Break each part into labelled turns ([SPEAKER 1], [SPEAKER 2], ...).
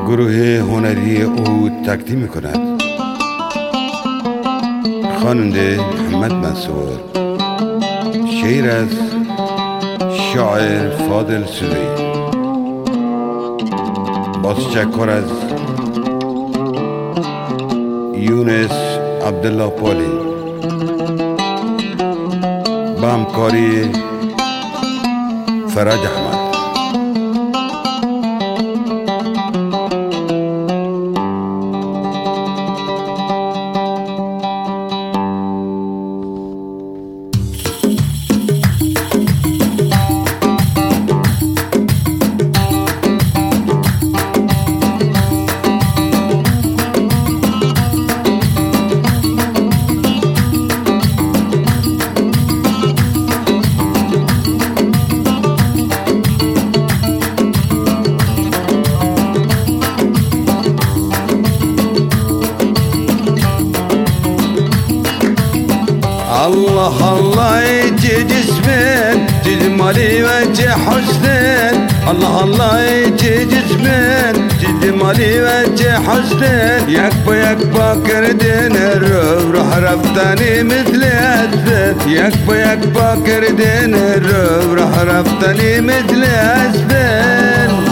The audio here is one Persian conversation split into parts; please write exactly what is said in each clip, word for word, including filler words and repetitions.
[SPEAKER 1] گروه هنری او تقدیم می‌کند. خواننده محمد منصور، شعر از شاعر فاضل سوری، با تشکر از یونس عبدالله پولی، با همکاری فرج احمد.
[SPEAKER 2] الله الله يجي جسمين جمالي وجه حسنين، الله الله يجي جسمين جمالي وجه حسنين، يكبا يكبا كردين الروح روح رفتني مثل أسفل، يكبا يكبا كردين الروح روح رفتني مثل أسفل.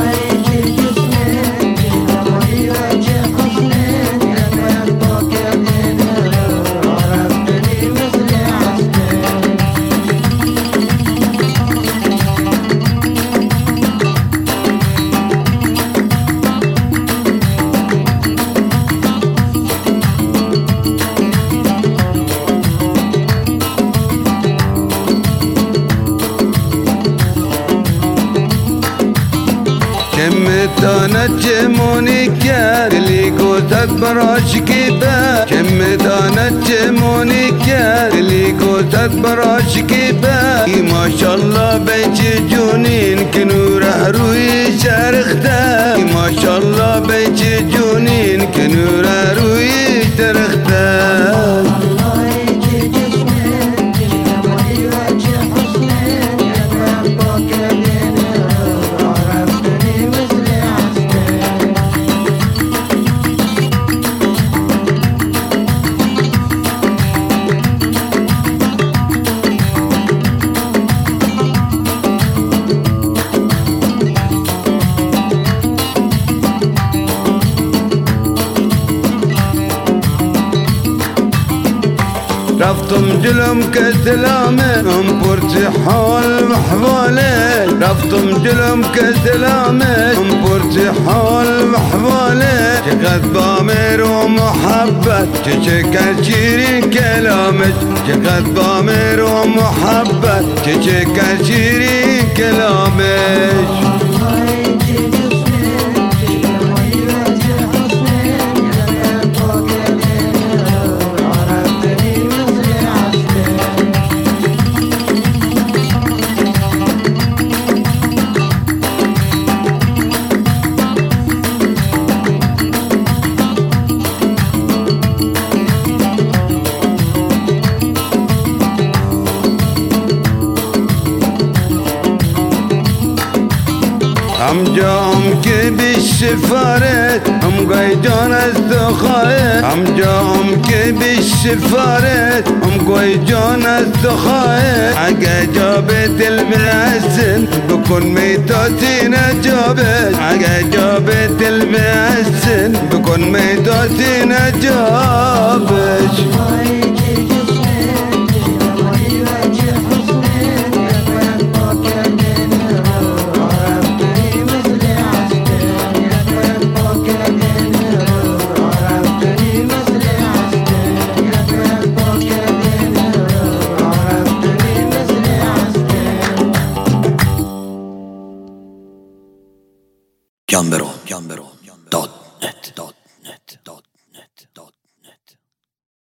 [SPEAKER 2] كم تنجموني كار اللي قوتك براش كيبا، كم تنجموني كار اللي قوتك براش كيبا، ما شاء الله بيجي جونين كنور روي شرختا، ما شاء الله بيجي جونين كنور روي شرختا. رفتم جلوم كسلامه ام برتي حال محواله، رفتم جلوم كسلامه ام برتي حال محواله، چقدر بامر و محبت چه شیرین کلامش، چقدر بامر و محبت چه شیرین کلامش. هم جام که بالشفارت هم قايدون الزخايت، هم جام که بالشفارت هم قايدون الزخايت، حقا جابت المحسن بكون ميتاتي نجابت، حقا جابت المحسن بكون ميتاتي نجابت.
[SPEAKER 3] Gambero, Gambero, dot net, dot